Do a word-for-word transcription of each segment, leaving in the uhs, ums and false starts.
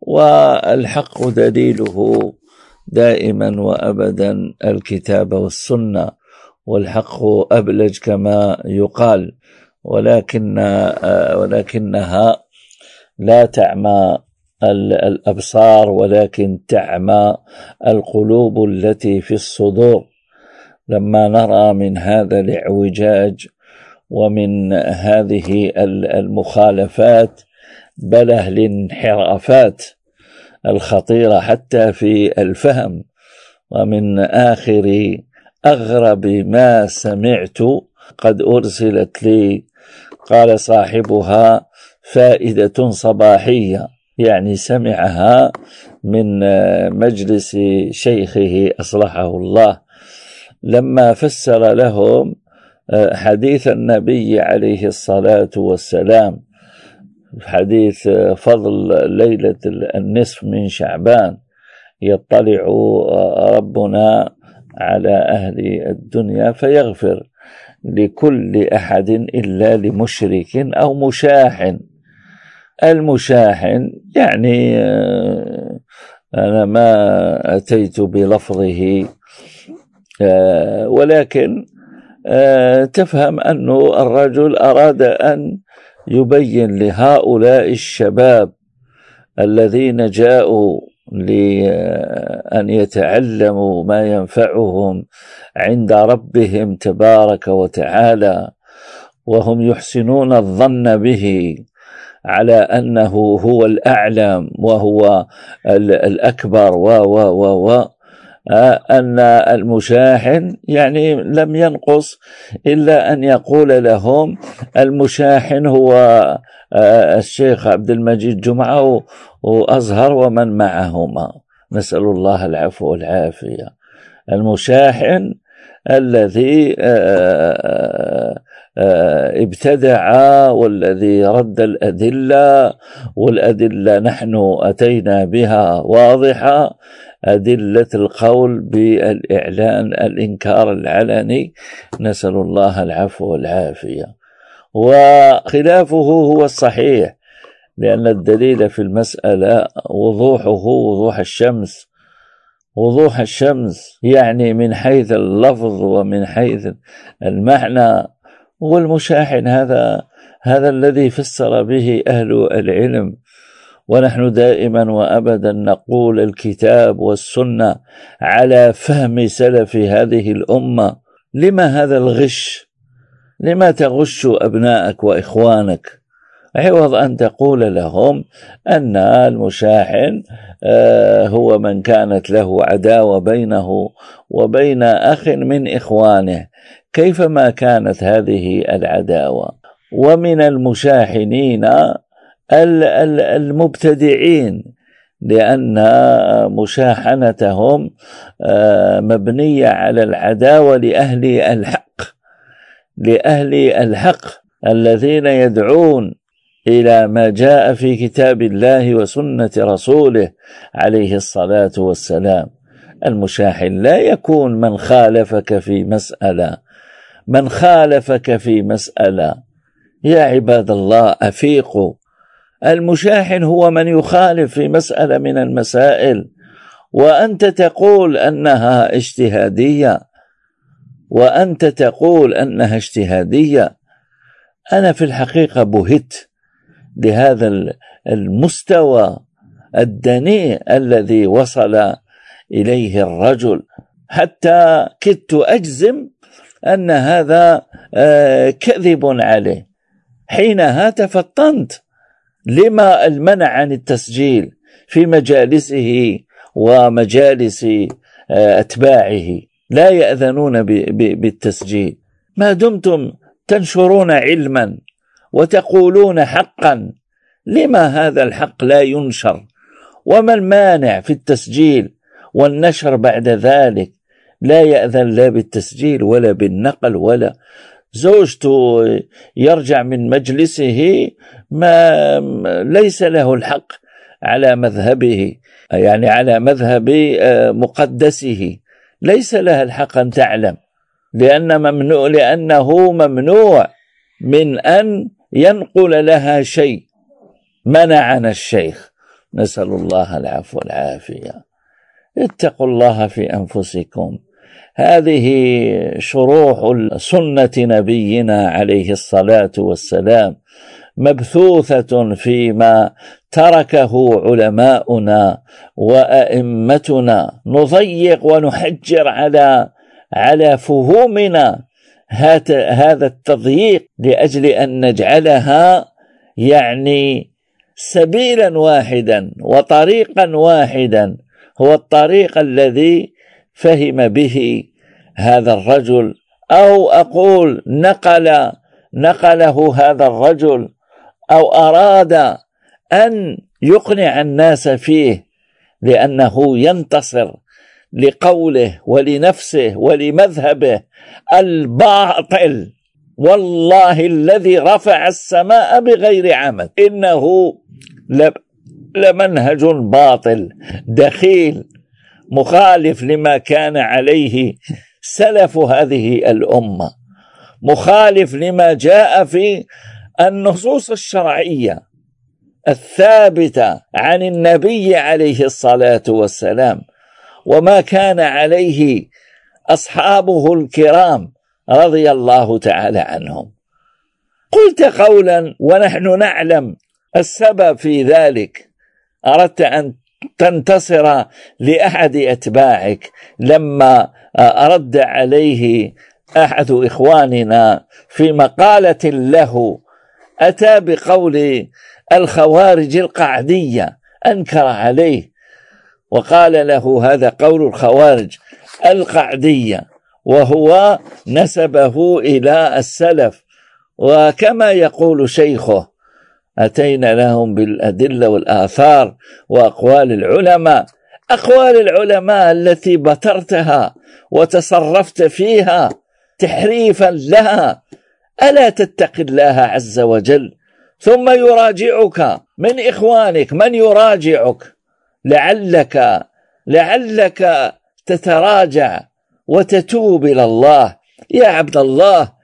والحق دليله دائما وأبدا الكتاب والسنة، والحق أبلج كما يقال، ولكن ولكنها لا تعمى الأبصار ولكن تعمى القلوب التي في الصدور. لما نرى من هذا الاعوجاج ومن هذه المخالفات بل الانحرافات الخطيرة حتى في الفهم، ومن آخر أغرب ما سمعت قد أرسلت لي قال صاحبها فائدة صباحية، يعني سمعها من مجلس شيخه أصلحه الله، لما فسر لهم حديث النبي عليه الصلاة والسلام، حديث فضل ليلة النصف من شعبان، يطلع ربنا على أهل الدنيا فيغفر لكل أحد إلا لمشرك أو مشاحن. المشاحن يعني أنا ما أتيت بلفظه، ولكن تفهم أن الرجل أراد أن يبين لهؤلاء الشباب الذين جاءوا لأن يتعلموا ما ينفعهم عند ربهم تبارك وتعالى، وهم يحسنون الظن به على أنه هو الأعلم وهو الأكبر و و و و أن المشاحن يعني لم ينقص إلا أن يقول لهم المشاحن هو الشيخ عبد المجيد جمعة وأزهر ومن معهما، نسأل الله العفو والعافية. المشاحن الذي ابتدع والذي رد الأدلة، والأدلة نحن أتينا بها واضحة، أدلة القول بالإعلان الإنكار العلني، نسأل الله العفو والعافية. وخلافه هو الصحيح، لأن الدليل في المسألة وضوحه وضوح الشمس، وضوح الشمس يعني من حيث اللفظ ومن حيث المعنى. والمشاحن هذا هذا الذي فسر به أهل العلم، ونحن دائما وأبدا نقول الكتاب والسنة على فهم سلف هذه الأمة. لما هذا الغش؟ لما تغش أبنائك وإخوانك عوض أن تقول لهم أن المشاحن هو من كانت له عداوة بينه وبين أخ من إخوانه، كيفما كانت هذه العداوة. ومن المشاحنين المبتدعين، لأن مشاحنتهم مبنية على العداوة لأهل الحق، لأهل الحق الذين يدعون إلى ما جاء في كتاب الله وسنة رسوله عليه الصلاة والسلام. المشاحن لا يكون من خالفك في مسألة، من خالفك في مسألة يا عباد الله أفيقوا. المشاحن هو من يخالف في مسألة من المسائل وأنت تقول أنها اجتهادية، وأنت تقول أنها اجتهادية. أنا في الحقيقة بهت لهذا المستوى الدنيء الذي وصل إليه الرجل، حتى كدت أجزم أن هذا كذب عليه. حينها تفطنت لما المنع عن التسجيل في مجالسه ومجالس أتباعه، لا يأذنون بالتسجيل. ما دمتم تنشرون علما وتقولون حقا، لما هذا الحق لا ينشر؟ وما المانع في التسجيل والنشر بعد ذلك؟ لا يأذن لا بالتسجيل ولا بالنقل، ولا زوجته يرجع من مجلسه ما ليس له الحق على مذهبه، يعني على مذهب مقدسه، ليس لها الحق أن تعلم، لأن ممنوع لأنه ممنوع من أن ينقل لها شيء. منعنا الشيخ نسأل الله العفو والعافية. اتقوا الله في أنفسكم. هذه شروح سنة نبينا عليه الصلاة والسلام مبثوثة فيما تركه علماؤنا وأئمتنا. نضيق ونحجر على على فهومنا هذا التضييق لأجل أن نجعلها يعني سبيلا واحدا وطريقا واحدا، هو الطريق الذي فهم به هذا الرجل، أو أقول نقل نقله هذا الرجل، أو أراد أن يقنع الناس فيه لأنه ينتصر لقوله ولنفسه ولمذهبه الباطل. والله الذي رفع السماء بغير عمد إنه لمنهج باطل دخيل مخالف لما كان عليه سلف هذه الأمة، مخالف لما جاء في النصوص الشرعية الثابتة عن النبي عليه الصلاة والسلام، وما كان عليه أصحابه الكرام رضي الله تعالى عنهم. قلت قولا ونحن نعلم السبب في ذلك، أردت أن تنتصر لأحد أتباعك لما أرد عليه أحد إخواننا في مقالة له، أتى بقول الخوارج القعدية، أنكر عليه وقال له هذا قول الخوارج القعدية، وهو نسبه إلى السلف. وكما يقول شيخه أتينا لهم بالأدلة والآثار وأقوال العلماء، أقوال العلماء التي بترتها وتصرفت فيها تحريفا لها، ألا تتقي الله عز وجل؟ ثم يراجعك من إخوانك من يراجعك لعلك لعلك تتراجع وتتوب إلى الله. يا عبد الله،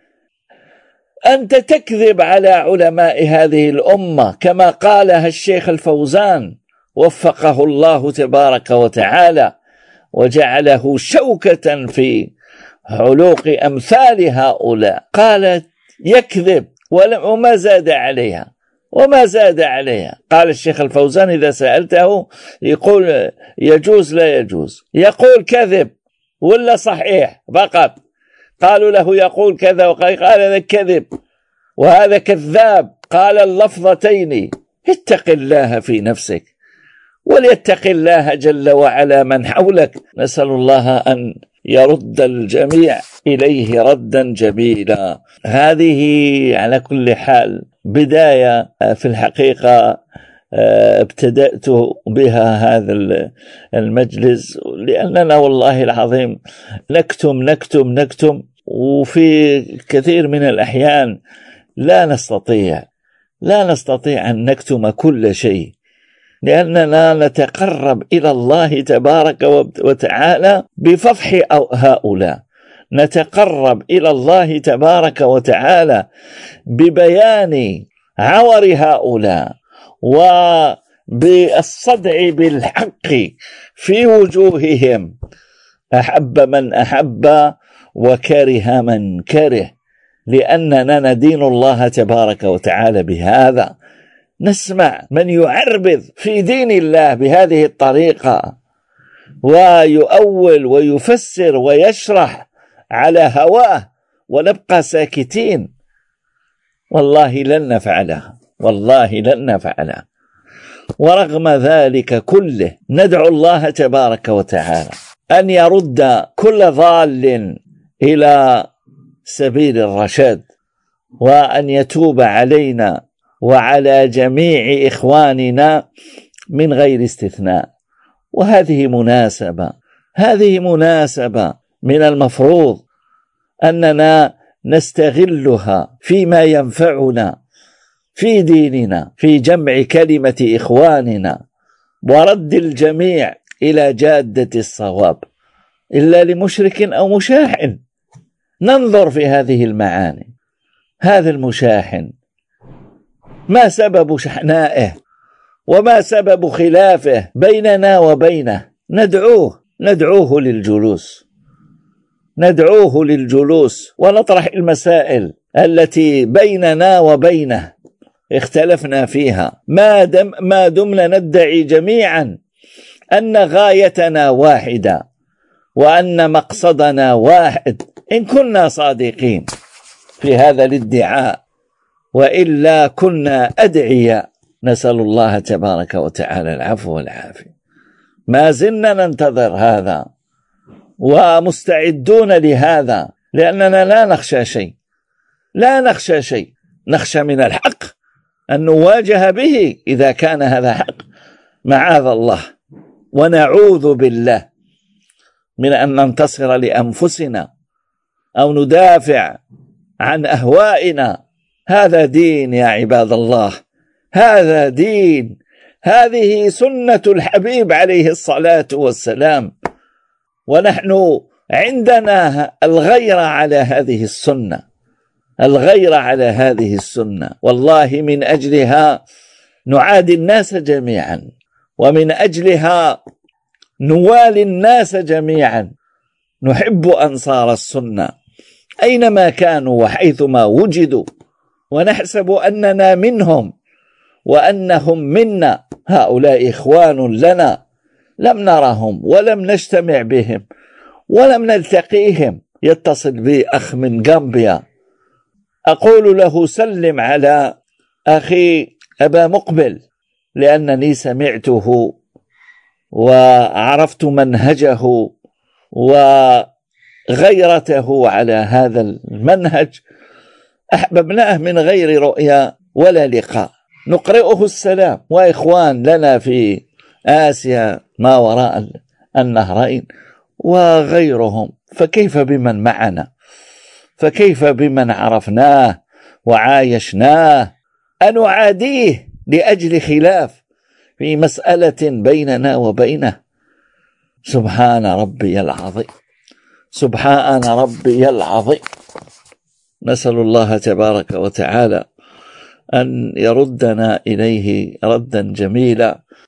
أنت تكذب على علماء هذه الأمة كما قالها الشيخ الفوزان وفقه الله تبارك وتعالى وجعله شوكة في حلوق أمثال هؤلاء. قالت يكذب وما زاد عليها وما زاد عليها. قال الشيخ الفوزان إذا سألته يقول يجوز لا يجوز، يقول كذب ولا صحيح فقط. قالوا له يقول كذا وقال هذا كذب وهذا كذاب، قال اللفظتين. اتق الله في نفسك وليتق الله جل وعلا من حولك. نسأل الله أن يرد الجميع إليه ردا جميلا. هذه على كل حال بداية في الحقيقة ابتدأت بها هذا المجلس، لأننا والله العظيم نكتم نكتم نكتم، وفي كثير من الأحيان لا نستطيع لا نستطيع أن نكتم كل شيء، لأننا نتقرب إلى الله تبارك وتعالى بفضح هؤلاء، نتقرب إلى الله تبارك وتعالى ببيان عور هؤلاء وبالصدع بالحق في وجوههم، أحب من أحب وكره من كره، لأننا ندين الله تبارك وتعالى بهذا. نسمع من يعربض في دين الله بهذه الطريقة ويؤول ويفسر ويشرح على هواه ونبقى ساكتين. والله لن نفعلها، والله لن نفعلها. ورغم ذلك كله ندعو الله تبارك وتعالى أن يرد كل ضال إلى سبيل الرشاد، وأن يتوب علينا وعلى جميع إخواننا من غير استثناء. وهذه مناسبة هذه مناسبة من المفروض أننا نستغلها فيما ينفعنا في ديننا، في جمع كلمة إخواننا ورد الجميع إلى جادة الصواب، إلا لمشرك أو مشاحن. ننظر في هذه المعاني. هذا المشاحن ما سبب شحنائه وما سبب خلافه بيننا وبينه؟ ندعوه ندعوه للجلوس ندعوه للجلوس ونطرح المسائل التي بيننا وبينه اختلفنا فيها، ما دم ما دمنا ندعي جميعا أن غايتنا واحدة وأن مقصدنا واحد، إن كنا صادقين في هذا الادعاء، وإلا كنا أدعياء. نسأل الله تبارك وتعالى العفو والعافية. ما زلنا ننتظر هذا ومستعدون لهذا، لأننا لا نخشى شيء لا نخشى شيء نخشى من الحق أن نواجه به إذا كان هذا حق، معاذ الله، ونعوذ بالله من أن ننتصر لأنفسنا أو ندافع عن أهوائنا. هذا دين يا عباد الله، هذا دين، هذه سنة الحبيب عليه الصلاة والسلام، ونحن عندنا الغيرة على هذه السنة، الغيرة على هذه السنة. والله من أجلها نعادي الناس جميعا، ومن أجلها نوالي الناس جميعا. نحب أنصار السنة أينما كانوا وحيثما وجدوا، ونحسب أننا منهم وأنهم منا. هؤلاء إخوان لنا، لم نرهم ولم نجتمع بهم ولم نلتقيهم. يتصل بي أخ من غامبيا، أقول له سلم على أخي أبا مقبل، لأنني سمعته وعرفت منهجه وغيرته على هذا المنهج. أحببناه من غير رؤيا ولا لقاء، نقرئه السلام، وإخوان لنا في آسيا ما وراء النهرين وغيرهم، فكيف بمن معنا؟ فكيف بمن عرفناه وعايشناه؟ أنعاديه لأجل خلاف في مسألة بيننا وبينه؟ سبحان ربي العظيم، سبحان ربي العظيم. نسأل الله تبارك وتعالى أن يردنا إليه ردا جميلا.